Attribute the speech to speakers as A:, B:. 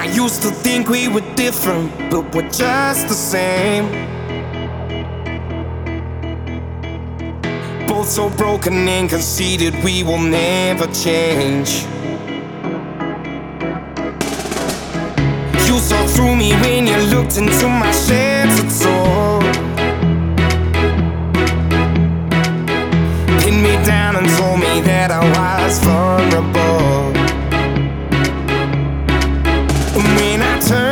A: used to think we were different, but we're just the same. Both so broken and conceited, we will never change. You saw through me when you looked into my shattered soul. Pinned me down and told me that I was vulnerable. And when I turned